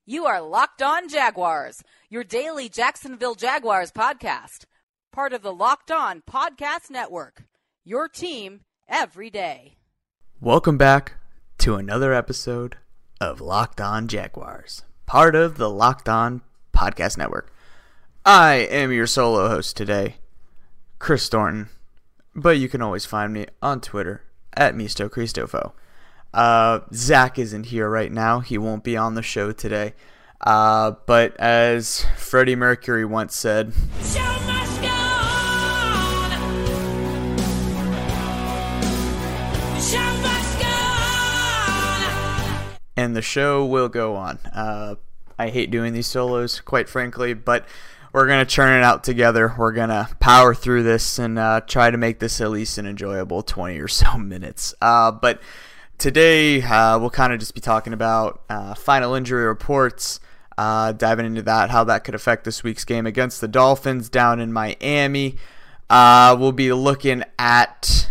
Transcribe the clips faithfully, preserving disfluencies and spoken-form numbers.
You are Locked On Jaguars, your daily Jacksonville Jaguars podcast. Part of the Locked On Podcast Network, your team every day. Welcome back to another episode of Locked On Jaguars, part of the Locked On Podcast Network. I am your solo host today, Chris Thornton, but you can always find me on Twitter at Misto Cristofo. Uh, Zach isn't here right now. He won't be on the show today. Uh, but as Freddie Mercury once said, "Show must go on. Show must go on." And the show will go on. Uh, I hate doing these solos, quite frankly, but we're going to churn it out together. We're going to power through this and uh, try to make this at least an enjoyable twenty or so minutes. Uh, but Today, uh, we'll kind of just be talking about uh, final injury reports, uh, diving into that, how that could affect this week's game against the Dolphins down in Miami. Uh, we'll be looking at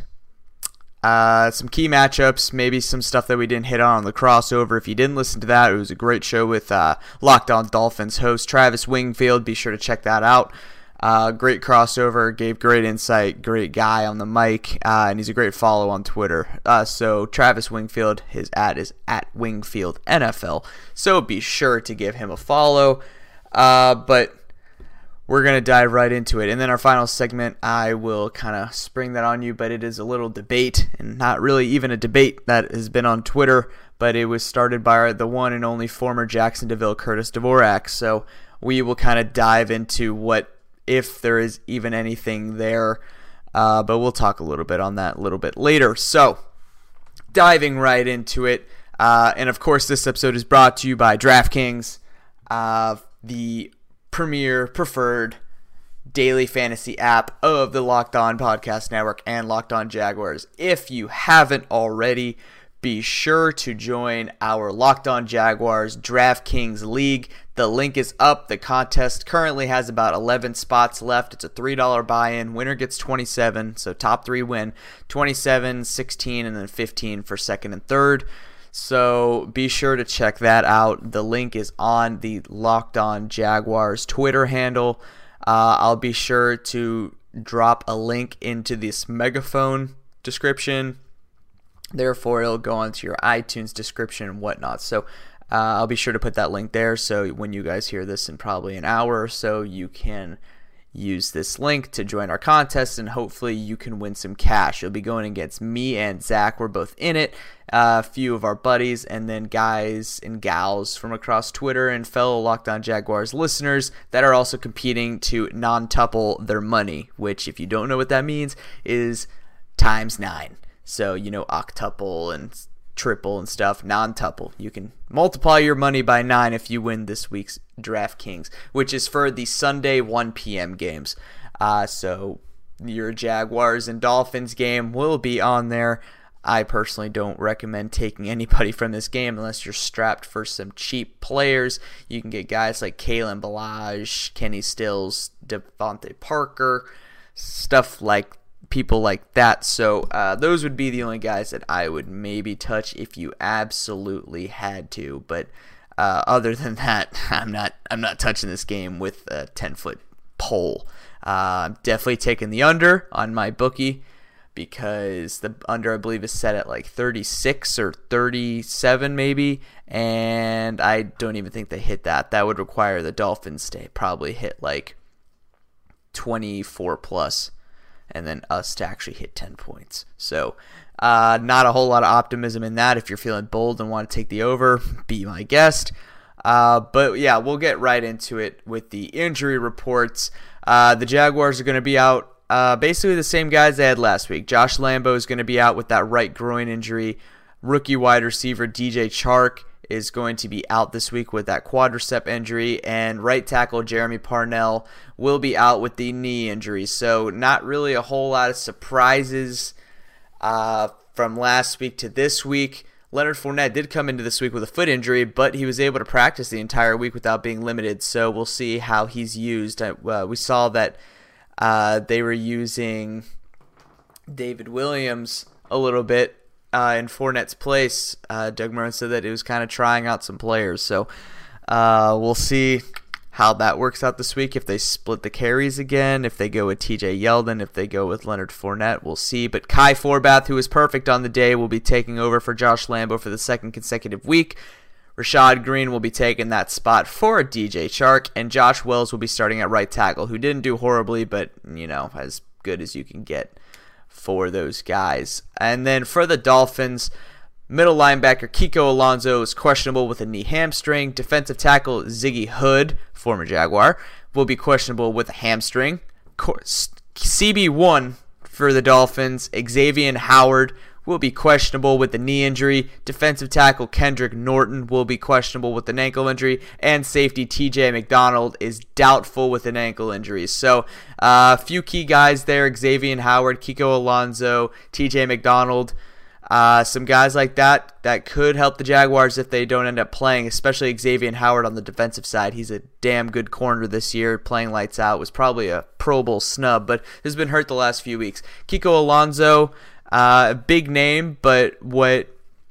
uh, some key matchups, maybe some stuff that we didn't hit on on the crossover. If you didn't listen to that, it was a great show with uh, Locked On Dolphins host Travis Wingfield. Be sure to check that out. Uh, great crossover, gave great insight, great guy on the mic, uh, and he's a great follow on Twitter. Uh, so Travis Wingfield, his ad is at Wingfield N F L, so be sure to give him a follow. Uh, but we're going to dive right into it. And then our final segment, I will kind of spring that on you, but it is a little debate, and not really even a debate that has been on Twitter, but it was started by the one and only former Jackson DeVille, Curtis Dvorak. So we will kind of dive into what, if there is even anything there, uh, but we'll talk a little bit on that a little bit later. So, diving right into it, uh, and of course this episode is brought to you by DraftKings, uh, the premier, preferred daily fantasy app of the Locked On Podcast Network and Locked On Jaguars. If you haven't already, be sure to join our Locked On Jaguars DraftKings League. The link is up. The contest currently has about eleven spots left. It's a three dollars buy-in. Winner gets twenty-seven, so top three win. twenty-seven, sixteen, and then fifteen for second and third. So be sure to check that out. The link is on the Locked On Jaguars Twitter handle. Uh, I'll be sure to drop a link into this megaphone description. Therefore, it'll go onto your iTunes description and whatnot. So uh, I'll be sure to put that link there. So when you guys hear this in probably an hour or so, you can use this link to join our contest, and hopefully you can win some cash. You'll be going against me and Zach. We're both in it. Uh, a few of our buddies, and then guys and gals from across Twitter and fellow Locked On Jaguars listeners that are also competing to non-tuple their money, which, if you don't know what that means, is times nine. So, you know, octuple and triple and stuff, non-tuple. You can multiply your money by nine if you win this week's DraftKings, which is for the Sunday one p.m. games. Uh, so your Jaguars and Dolphins game will be on there. I personally don't recommend taking anybody from this game unless you're strapped for some cheap players. You can get guys like Kalen Ballage, Kenny Stills, Devontae Parker, stuff like that. People like that. So uh, those would be the only guys that I would maybe touch if you absolutely had to. But uh, other than that, I'm not I'm not touching this game with a ten foot pole. Uh, I'm definitely taking the under on my bookie because the under, I believe, is set at like thirty-six or thirty-seven maybe, and I don't even think they hit that. That would require the Dolphins to probably hit like twenty-four plus, and then us to actually hit ten points. So uh, not a whole lot of optimism in that. If you're feeling bold and want to take the over, be my guest. Uh, but yeah, we'll get right into it with the injury reports. Uh, the Jaguars are going to be out uh, basically the same guys they had last week. Josh Lambo is going to be out with that right groin injury. Rookie wide receiver D J Chark is going to be out this week with that quadricep injury, and right tackle Jeremy Parnell will be out with the knee injury. So not really a whole lot of surprises uh, from last week to this week. Leonard Fournette did come into this week with a foot injury, but he was able to practice the entire week without being limited, so we'll see how he's used. Uh, we saw that uh, they were using David Williams a little bit Uh, in Fournette's place. uh, Doug Marrone said that it was kind of trying out some players. So Uh, we'll see how that works out this week. If they split the carries again, if they go with T J Yeldon, if they go with Leonard Fournette, we'll see. But Kai Forbath, who was perfect on the day, will be taking over for Josh Lambo for the second consecutive week. Rashad Green will be taking that spot for D J Chark, and Josh Wells will be starting at right tackle, who didn't do horribly, but, you know, as good as you can get for those guys. And then for the Dolphins, middle linebacker Kiko Alonso is questionable with a knee hamstring. Defensive tackle Ziggy Hood, former Jaguar, will be questionable with a hamstring. C B one for the Dolphins, Xavier Howard, will be questionable with the knee injury. Defensive tackle Kendrick Norton will be questionable with an ankle injury. And safety T J McDonald is doubtful with an ankle injury. So uh, a few key guys there, Xavier Howard, Kiko Alonso, T J McDonald. Uh, some guys like that that could help the Jaguars if they don't end up playing, especially Xavier Howard on the defensive side. He's a damn good corner this year, playing lights out. Was probably a Pro Bowl snub, but has been hurt the last few weeks. Kiko Alonso, a uh, big name, but what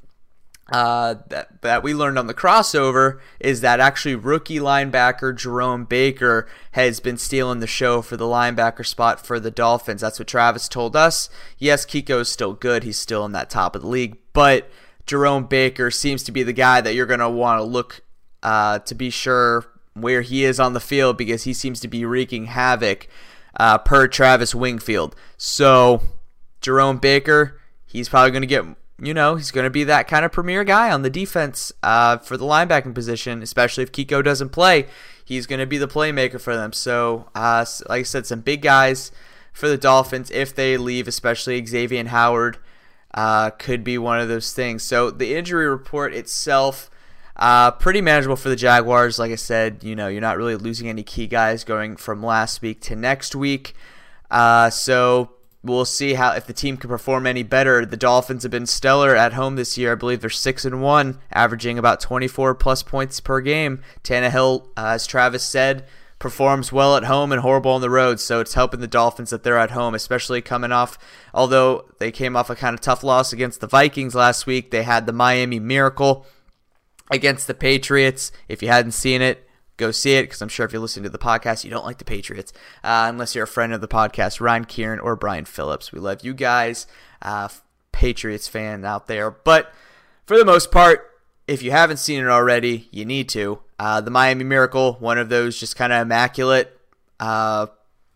uh, that, that we learned on the crossover is that actually rookie linebacker Jerome Baker has been stealing the show for the linebacker spot for the Dolphins. That's what Travis told us. Yes, Kiko is still good. He's still in that top of the league, but Jerome Baker seems to be the guy that you're going to want to look uh, to be sure where he is on the field, because he seems to be wreaking havoc uh, per Travis Wingfield. So Jerome Baker, he's probably going to get, you know, he's going to be that kind of premier guy on the defense uh, for the linebacking position, especially if Kiko doesn't play. He's going to be the playmaker for them. So, uh, like I said, some big guys for the Dolphins if they leave, especially Xavier Howard uh, could be one of those things. So the injury report itself, uh, pretty manageable for the Jaguars. Like I said, you know, you're not really losing any key guys going from last week to next week. Uh, so we'll see how if the team can perform any better. The Dolphins have been stellar at home this year. I believe they're six and one, averaging about twenty-four plus points per game. Tannehill, uh, as Travis said, performs well at home and horrible on the road, so it's helping the Dolphins that they're at home, especially coming off, although they came off a kind of tough loss against the Vikings last week. They had the Miami Miracle against the Patriots. If you hadn't seen it, go see it, because I'm sure if you're listening to the podcast, you don't like the Patriots, uh, unless you're a friend of the podcast, Ryan Kieran or Brian Phillips. We love you guys, uh, Patriots fan out there. But for the most part, if you haven't seen it already, you need to. Uh, the Miami Miracle, one of those just kind of immaculate, uh,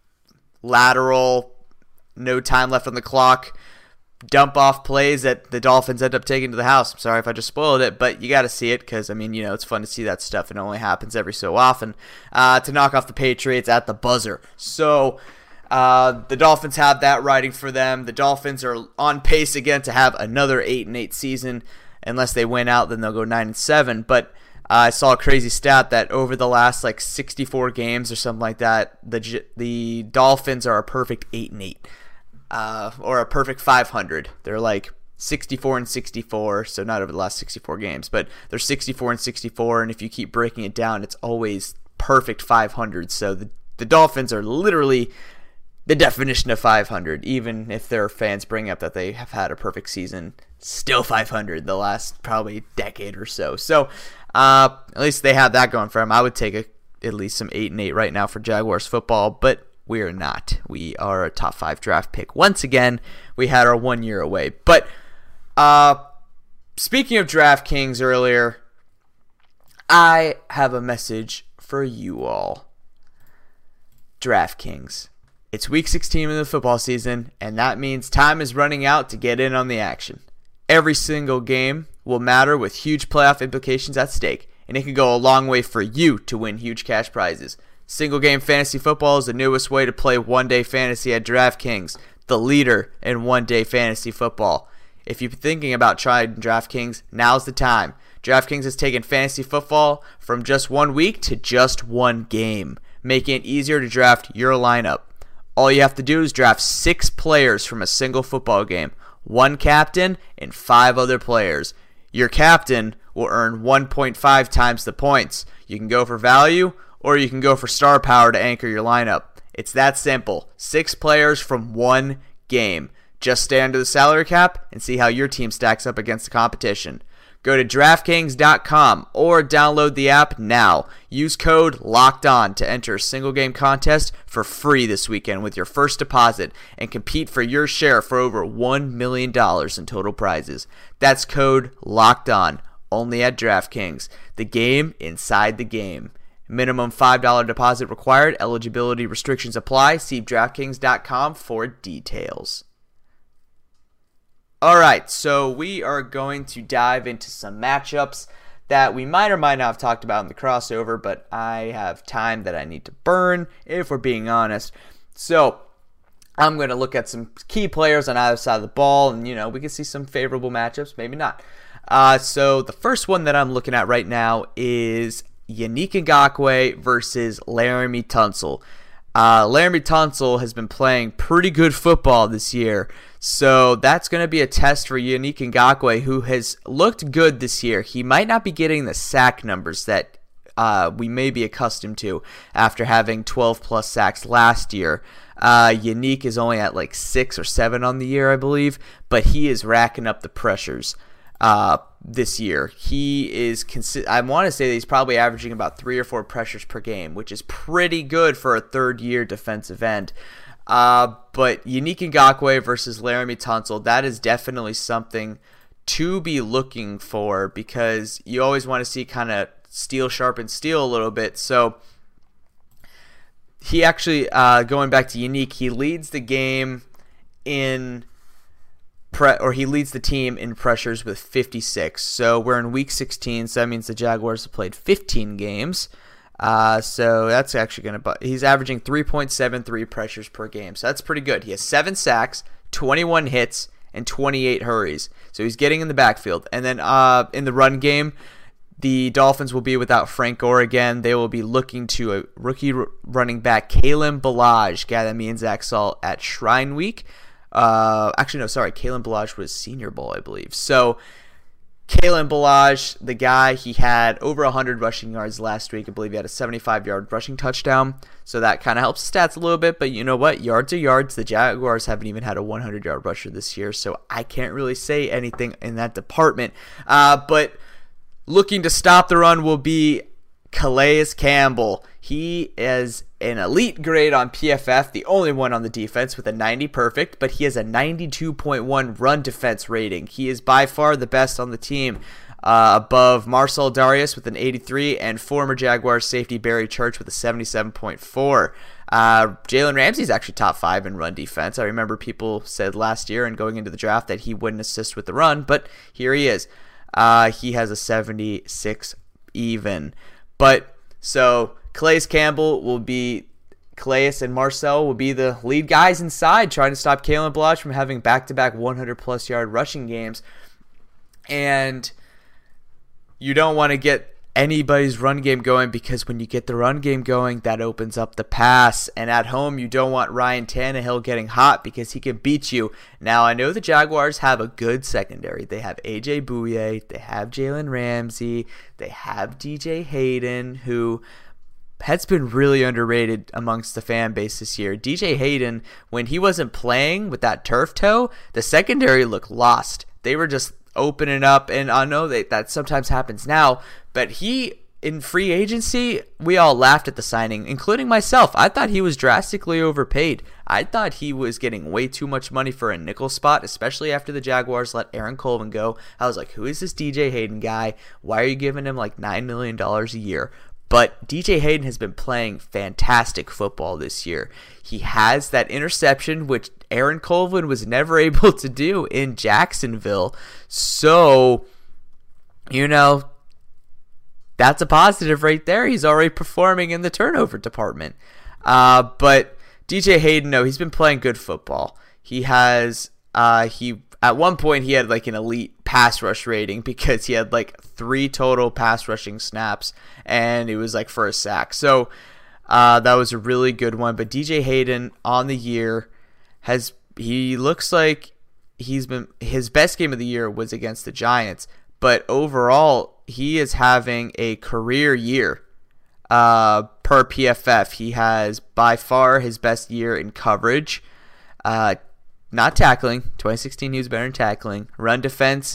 lateral, no time left on the clock, dump off plays that the Dolphins end up taking to the house. I'm sorry if I just spoiled it, but you got to see it because, I mean, you know, it's fun to see that stuff. It only happens every so often uh, to knock off the Patriots at the buzzer. So uh, the Dolphins have that riding for them. The Dolphins are on pace again to have another eight and eight season. Unless they win out, then they'll go nine and seven. But uh, I saw a crazy stat that over the last like sixty-four games or something like that, the the Dolphins are a perfect eight and eight. Uh, or a perfect five hundred. They're like sixty-four and sixty-four, so not over the last sixty-four games, but they're sixty-four and sixty-four, and if you keep breaking it down, it's always perfect five hundred. So the, the Dolphins are literally the definition of five hundred, even if their fans bring up that they have had a perfect season, still five hundred the last probably decade or so. So uh, at least they have that going for them. I would take a, at least some eight and eight right now for Jaguars football, but we are not. We are a top five draft pick. Once again, we had our one year away. But uh, speaking of DraftKings earlier, I have a message for you all. DraftKings. It's week sixteen of the football season, and that means time is running out to get in on the action. Every single game will matter with huge playoff implications at stake, and it can go a long way for you to win huge cash prizes. Single game fantasy football is the newest way to play one-day fantasy at DraftKings, the leader in one-day fantasy football. If you're thinking about trying DraftKings, now's the time. DraftKings has taken fantasy football from just one week to just one game, making it easier to draft your lineup. All you have to do is draft six players from a single football game, one captain and five other players. Your captain will earn one point five times the points. You can go for value, or you can go for star power to anchor your lineup. It's that simple. Six players from one game. Just stay under the salary cap and see how your team stacks up against the competition. Go to DraftKings dot com or download the app now. Use code LOCKEDON to enter a single game contest for free this weekend with your first deposit and compete for your share for over one million dollars in total prizes. That's code LOCKEDON, only at DraftKings. The game inside the game. Minimum five dollars deposit required. Eligibility restrictions apply. See DraftKings dot com for details. All right, so we are going to dive into some matchups that we might or might not have talked about in the crossover, but I have time that I need to burn, if we're being honest. So I'm going to look at some key players on either side of the ball, and, you know, we can see some favorable matchups, maybe not. Uh, so the first one that I'm looking at right now is Yannick Ngakoue versus Laremy Tunsil. Uh, Laremy Tunsil has been playing pretty good football this year, so that's going to be a test for Yannick Ngakoue, who has looked good this year. He might not be getting the sack numbers that uh, we may be accustomed to after having twelve plus sacks last year. Uh, Yannick is only at like six or seven on the year, I believe, but he is racking up the pressures uh, this year. He is, consi- I want to say that he's probably averaging about three or four pressures per game, which is pretty good for a third-year defensive end. Uh, but Yannick Ngakoue versus Laremy Tunsil, that is definitely something to be looking for, because you always want to see kind of steel sharpen steel a little bit. So he actually, uh, going back to Yannick, he leads the game in pre- or he leads the team in pressures with fifty-six. So we're in week sixteen, so that means the Jaguars have played fifteen games. Uh, so that's actually going to, he's averaging three point seven three pressures per game. So that's pretty good. He has seven sacks, twenty-one hits, and twenty-eight hurries. So he's getting in the backfield. And then uh, in the run game, the Dolphins will be without Frank Gore again. They will be looking to a rookie r- running back, Kalen Ballage, guy that me and Zach saw at Shrine Week. Uh, actually, no, sorry. Kalen Ballage was Senior Bowl, I believe. So Kalen Ballage, the guy, he had over one hundred rushing yards last week. I believe he had a seventy-five-yard rushing touchdown. So that kind of helps stats a little bit. But you know what? Yards are yards. The Jaguars haven't even had a hundred-yard rusher this year. So I can't really say anything in that department. Uh, but looking to stop the run will be Calais Campbell. He is an elite grade on P F F, the only one on the defense with a ninety perfect, but he has a ninety-two point one run defense rating. He is by far the best on the team, uh, above Marcel Darius with an eighty-three and former Jaguars safety Barry Church with a seventy-seven point four. Uh, Jalen Ramsey is actually top five in run defense. I remember people said last year and going into the draft that he wouldn't assist with the run, but here he is. Uh, he has a seventy-six even. But so Calais Campbell will be, Calais and Marcel will be the lead guys inside trying to stop Kalen Ballage from having back-to-back hundred-plus yard rushing games. And you don't want to get anybody's run game going, because when you get the run game going, that opens up the pass. And at home, you don't want Ryan Tannehill getting hot, because he can beat you. Now, I know the Jaguars have a good secondary. They have A J Bouye, they have Jalen Ramsey, they have D J Hayden, who has been really underrated amongst the fan base this year. D J Hayden, when he wasn't playing with that turf toe, the secondary looked lost. They were just opening up, and I know that that sometimes happens now, but he, in free agency, we all laughed at the signing, including myself. I thought he was drastically overpaid. I thought he was getting way too much money for a nickel spot, especially after the Jaguars let Aaron Colvin go. I was like, who is this D J Hayden guy? Why are you giving him like nine million dollars a year? But D J Hayden has been playing fantastic football this year. He has that interception, which Aaron Colvin was never able to do in Jacksonville. So, you know, that's a positive right there. He's already performing in the turnover department. Uh, but D J Hayden, no, he's been playing good football. He has, uh, he at one point he had like an elite pass rush rating, because he had like three total pass rushing snaps, and it was like for a sack. So uh, that was a really good one. But D J Hayden on the year has, he looks like he's been, his best game of the year was against the Giants, but overall he is having a career year uh, per P F F. He has by far his best year in coverage, uh, not tackling. twenty sixteen he was better in tackling. Run defense,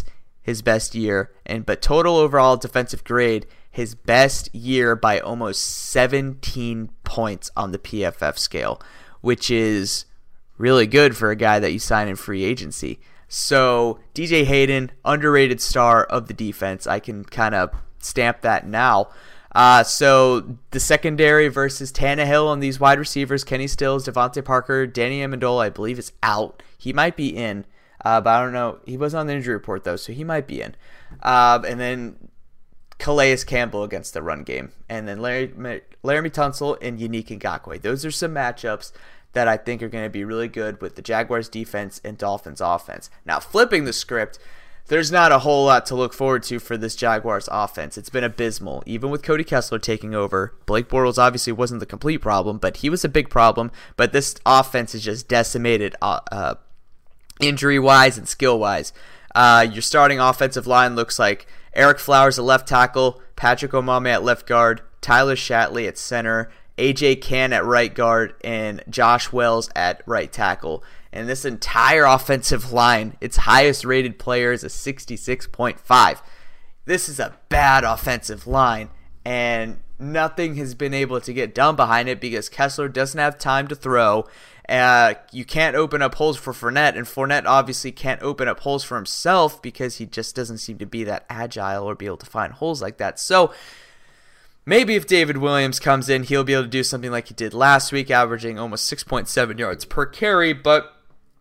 his best year, and but total overall defensive grade, his best year by almost seventeen points on the P F F scale, which is really good for a guy that you sign in free agency. So D J Hayden, underrated star of the defense. I can kind of stamp that now. Uh, so the secondary versus Tannehill on these wide receivers, Kenny Stills, Devontae Parker, Danny Amendola, I believe is out. He might be in, uh, but I don't know. He was on the injury report though, so he might be in. Uh, and then Calais Campbell against the run game. And then Larry, Laramie Tunsil and Yannick Ngakoue. Those are some matchups that I think are going to be really good with the Jaguars defense and Dolphins offense. Now, flipping the script, there's not a whole lot to look forward to for this Jaguars offense. It's been abysmal. Even with Cody Kessler taking over, Blake Bortles obviously wasn't the complete problem, but he was a big problem. But this offense is just decimated uh, uh, injury-wise and skill-wise. Uh, your starting offensive line looks like Eric Flowers at left tackle, Patrick Omame at left guard, Tyler Shatley at center, A J Cann at right guard, and Josh Wells at right tackle. And this entire offensive line, its highest rated player is a sixty-six point five. This is a bad offensive line, and nothing has been able to get done behind it because Kessler doesn't have time to throw. Uh, you can't open up holes for Fournette, and Fournette obviously can't open up holes for himself because he just doesn't seem to be that agile or be able to find holes like that. So maybe if David Williams comes in, he'll be able to do something like he did last week, averaging almost six point seven yards per carry. But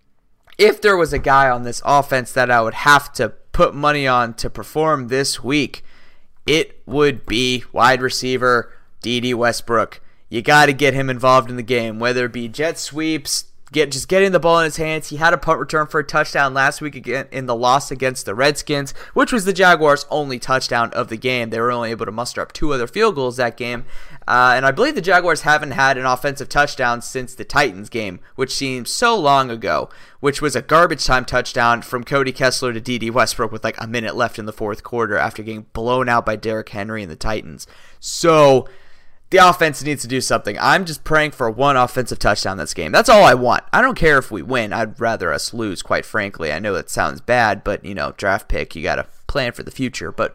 if there was a guy on this offense that I would have to put money on to perform this week, it would be wide receiver Dede Westbrook. You got to get him involved in the game, whether it be jet sweeps, get just getting the ball in his hands. He had a punt return for a touchdown last week again in the loss against the Redskins, which was the Jaguars' only touchdown of the game. They were only able to muster up two other field goals that game. Uh, and I believe the Jaguars haven't had an offensive touchdown since the Titans game, which seems so long ago, which was a garbage time touchdown from Cody Kessler to Dede Westbrook with like a minute left in the fourth quarter after getting blown out by Derrick Henry and the Titans. So the offense needs to do something. I'm just praying for one offensive touchdown this game. That's all I want. I don't care if we win. I'd rather us lose, quite frankly. I know that sounds bad, but, you know, draft pick, you got to plan for the future. But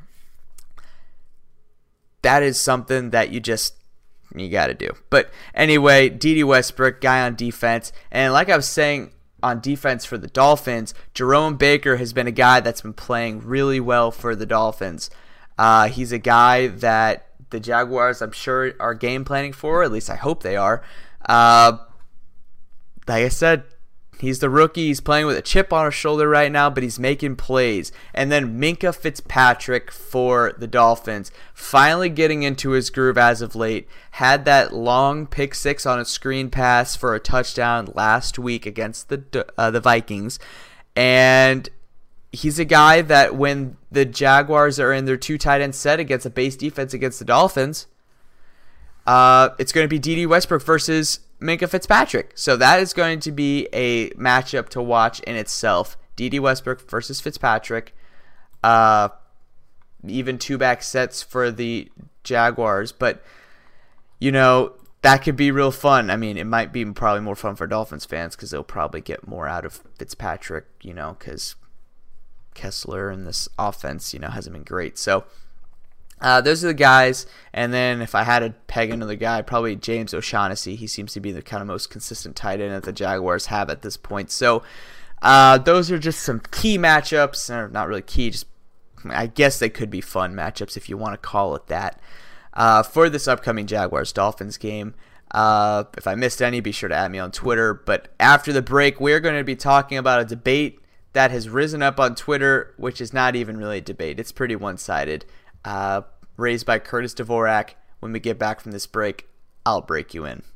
that is something that you just, you got to do. But anyway, Dede Westbrook, guy on defense. And like I was saying, on defense for the Dolphins, Jerome Baker has been a guy that's been playing really well for the Dolphins. Uh, he's a guy that the Jaguars, I'm sure, are game planning for. At least I hope they are. Uh, like I said, he's the rookie. He's playing with a chip on his shoulder right now, but he's making plays. And then Minkah Fitzpatrick for the Dolphins, finally getting into his groove as of late. Had that long pick six on a screen pass for a touchdown last week against the uh, the Vikings. And he's a guy that when the Jaguars are in their two tight end set against a base defense against the Dolphins, uh, it's going to be Dede Westbrook versus Minkah Fitzpatrick. So that is going to be a matchup to watch in itself. Dede Westbrook versus Fitzpatrick. Uh, even two back sets for the Jaguars. But, you know, that could be real fun. I mean, it might be probably more fun for Dolphins fans because they'll probably get more out of Fitzpatrick, you know, because Kessler and this offense, you know, hasn't been great. So uh, those are the guys. And then if I had to peg another guy, probably James O'Shaughnessy. He seems to be the kind of most consistent tight end that the Jaguars have at this point. So uh, those are just some key matchups. Or not really key, just I guess they could be fun matchups if you want to call it that. Uh, for this upcoming Jaguars-Dolphins game. Uh, if I missed any, be sure to add me on Twitter. But after the break, we're going to be talking about a debate that has risen up on Twitter, which is not even really a debate. It's pretty one-sided. Uh, raised by Curtis Dvorak. When we get back from this break, I'll break you in.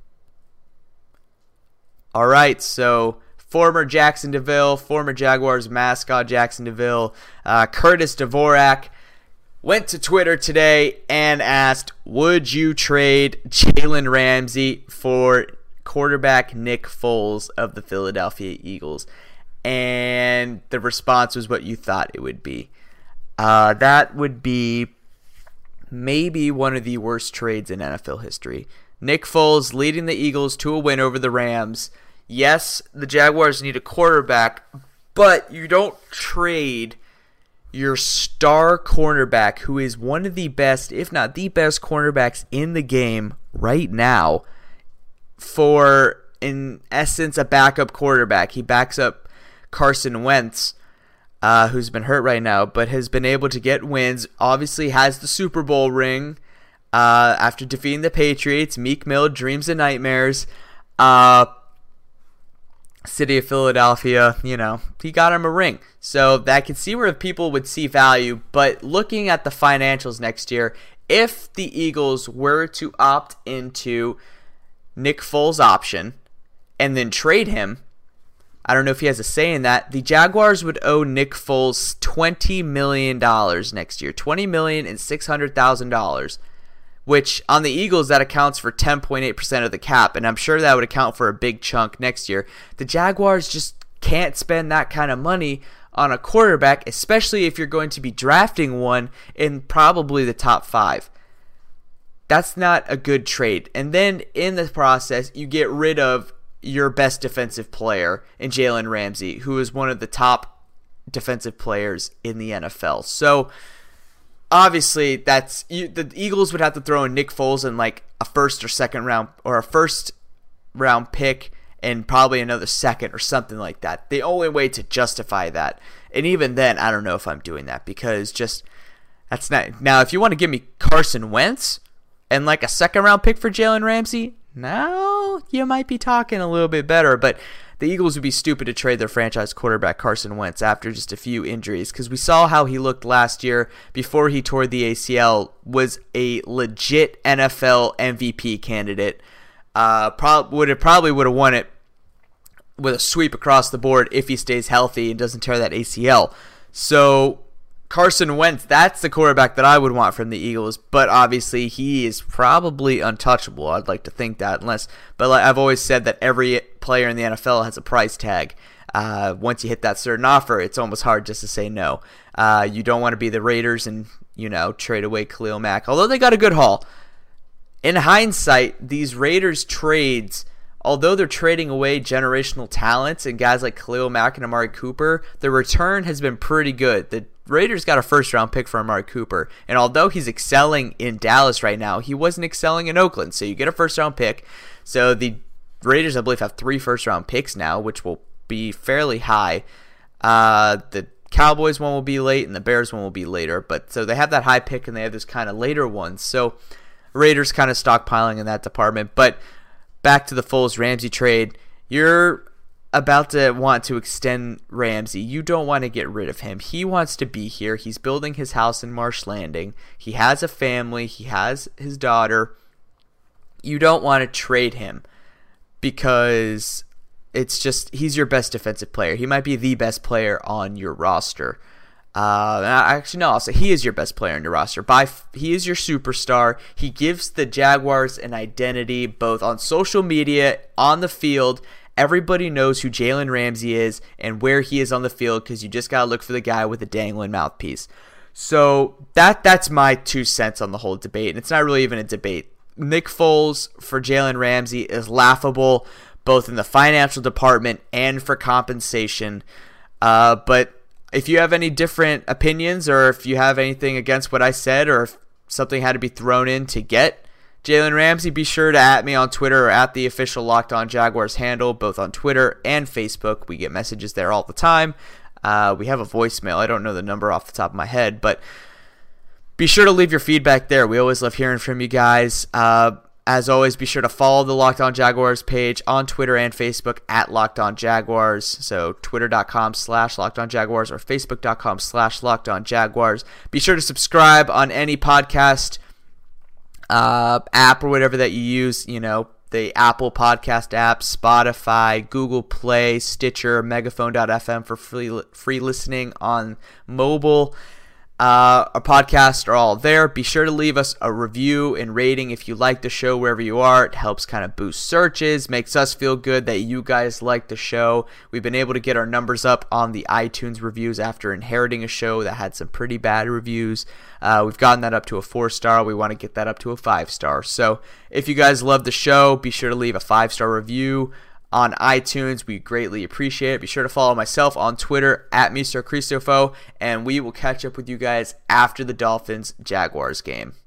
All right, so former Jackson DeVille, former Jaguars mascot Jackson DeVille, uh, Curtis Dvorak went to Twitter today and asked, would you trade Jalen Ramsey for quarterback Nick Foles of the Philadelphia Eagles? And the response was what you thought it would be. Uh, that would be maybe one of the worst trades in N F L history. Nick Foles leading the Eagles to a win over the Rams. Yes, the Jaguars need a quarterback, but you don't trade your star cornerback, who is one of the best, if not the best cornerbacks in the game right now, for, in essence, a backup quarterback. He backs up Carson Wentz, uh, who's been hurt right now, but has been able to get wins. Obviously has the Super Bowl ring uh, after defeating the Patriots. Meek Mill, dreams and nightmares. Uh, City of Philadelphia, you know, he got him a ring. So that can see where people would see value. But looking at the financials next year, if the Eagles were to opt into Nick Foles' option and then trade him, I don't know if he has a say in that, the Jaguars would owe Nick Foles twenty million dollars next year. twenty million dollars and six hundred thousand dollars. Which on the Eagles, that accounts for ten point eight percent of the cap, and I'm sure that would account for a big chunk next year. The Jaguars just can't spend that kind of money on a quarterback, especially if you're going to be drafting one in probably the top five. That's not a good trade. And then in the process, you get rid of your best defensive player in Jalen Ramsey, who is one of the top defensive players in the N F L. So obviously, that's you, the Eagles would have to throw in Nick Foles in like a first or second round, or a first round pick and probably another second or something like that. The only way to justify that, and even then, I don't know if I'm doing that, because just that's not. Now, if you want to give me Carson Wentz and like a second round pick for Jalen Ramsey, now you might be talking a little bit better, but the Eagles would be stupid to trade their franchise quarterback Carson Wentz after just a few injuries, because we saw how he looked last year before he tore the A C L, was a legit N F L M V P candidate. Uh, prob- would have probably would have won it with a sweep across the board if he stays healthy and doesn't tear that A C L. So Carson Wentz, that's the quarterback that I would want from the Eagles, but obviously he is probably untouchable. I'd like to think that, unless, but like I've always said that every player in the N F L has a price tag. Uh, once you hit that certain offer, it's almost hard just to say no. Uh, you don't want to be the Raiders and, you know, trade away Khalil Mack, although they got a good haul. In hindsight, these Raiders trades, although they're trading away generational talents and guys like Khalil Mack and Amari Cooper, the return has been pretty good. The Raiders got a first-round pick for Amari Cooper, and although he's excelling in Dallas right now, he wasn't excelling in Oakland, so you get a first-round pick. So the Raiders, I believe, have three first-round picks now, which will be fairly high. Uh, the Cowboys one will be late, and the Bears one will be later, but so they have that high pick, and they have this kind of later one. So Raiders kind of stockpiling in that department, but back to the Foles-Ramsey trade, you're about to want to extend Ramsey. You don't want to get rid of him. He wants to be here. He's building his house in Marsh Landing. He has a family. He has his daughter. You don't want to trade him because it's just, he's your best defensive player. He might be the best player on your roster. Uh, actually, no, I'll say he is your best player on your roster. By he is your superstar. He gives the Jaguars an identity both on social media, on the field. Everybody knows who Jalen Ramsey is and where he is on the field, because you just got to look for the guy with the dangling mouthpiece. So that that's my two cents on the whole debate, and it's not really even a debate. Nick Foles for Jalen Ramsey is laughable, both in the financial department and for compensation. Uh, but if you have any different opinions, or if you have anything against what I said, or if something had to be thrown in to get Jalen Ramsey, be sure to at me on Twitter or at the official Locked On Jaguars handle, both on Twitter and Facebook. We get messages there all the time. Uh, we have a voicemail. I don't know the number off the top of my head, but be sure to leave your feedback there. We always love hearing from you guys. Uh, As always, be sure to follow the Locked On Jaguars page on Twitter and Facebook at Locked On Jaguars. So twitter.com slash Locked On Jaguars or facebook.com slash Locked On Jaguars. Be sure to subscribe on any podcast uh, app or whatever that you use. You know, the Apple Podcast app, Spotify, Google Play, Stitcher, Megaphone dot f m for free, free listening on mobile. Uh, our podcasts are all there. Be sure to leave us a review and rating if you like the show wherever you are. It helps kind of boost searches, makes us feel good that you guys like the show. We've been able to get our numbers up on the iTunes reviews after inheriting a show that had some pretty bad reviews. Uh, we've gotten that up to a four-star. We want to get that up to a five-star. So if you guys love the show, be sure to leave a five-star review on iTunes. We greatly appreciate it. Be sure to follow myself on Twitter at Mister Cristofo, and we will catch up with you guys after the Dolphins-Jaguars game.